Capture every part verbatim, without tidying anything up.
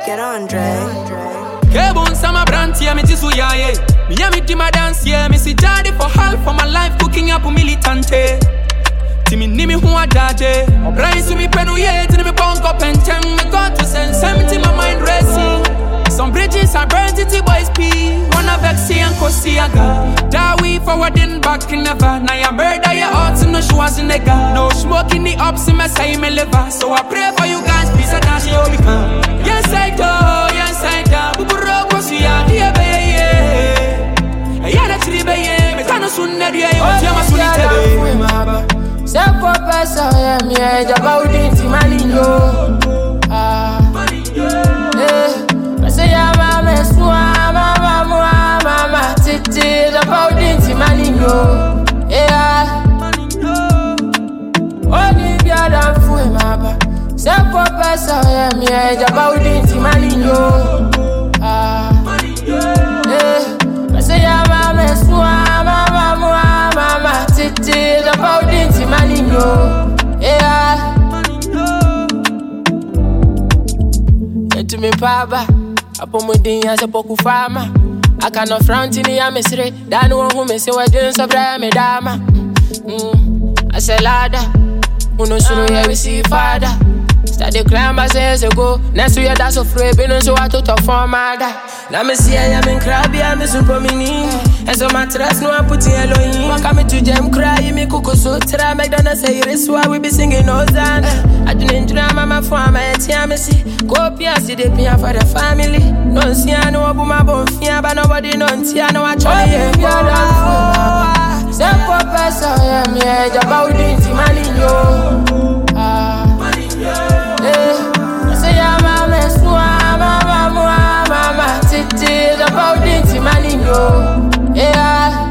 Get on, Dre. Kebun sama branti ya mitisu ya ye. Mi ya mi di ma dance ye. Mi si daddy for half of my life cooking up militante. Timi nimi huwa daje. Rise mi penu ye. Tini mi bongo pentem. Me got to send seventy my mind racing. Some bridges are burnt into boys pee. Wanna vex and Kosiaga. That we forwarding back in never. Now ya murder your hearts in no shoes in nigga. No smoking the ups in my side me liver. So I pray for you guys, please and dash you become. Yes I do, yes I do. Buburo Kosia, dear baby. Yana chili baby. Me kano sunne diye. What's your masunite baby? Self for person, yeah, me age about it, maninho. Ah, eh. Say ya mama swa mama mama mama titi about it maninho yeah only be adam fu mama say for person yeah me age about it maninho ah eh say ya mama swa mama mama mama titi about it maninho yeah to me papa Apomodin as a poku farmer. I cannot front in the amesre. Dan one who may say what doing so brave me dama. I say ladder. Uno sunu ya we see father. Study climb as years ago. Next year that's so free. Been so I to form mother. Now me see I am in crabby. I'm a super mini. And so my trust no I put in Elohim. Walk me to jam cry. Me cook so try. McDonald's say it's why we be singing Ozan. I didn't drama my farm. I tell me see. Go pia see the pia for the family. Don't see I know about my bone fear. But nobody don't see I know I try. Say for person. Yeah me age about it. Maninho. Ah. Say ya mama swa mama mama mama titi about it maninho yeah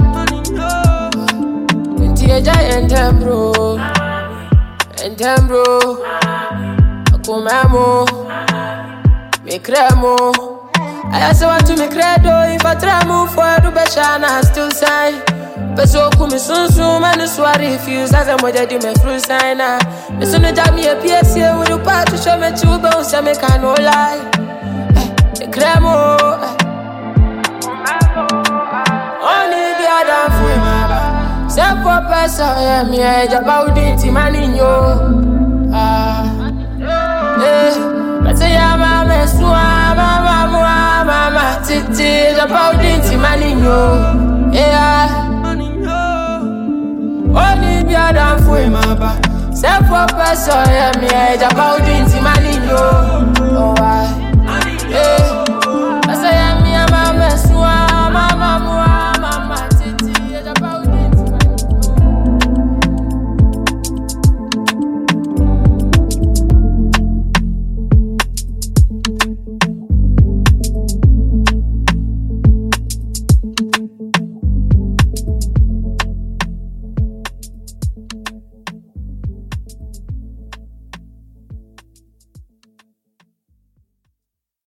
Inti a giant bro and bro akumamo me cremo I also want to me credo if I try move for the beshana still sign Peso kumi sun sun manu swari refuse as I'm with the me fruit signer. Me sunu jam me a P S C with the part to show me two bones so me can no lie. The cremo. Only the other for my self for person yeah me age about it maninho. Ah. Eh. But say ya mama swa mama mama mama titi about it maninho. Yeah. Only be adam for my ba. Self for person, yeah, me age about it, maninho.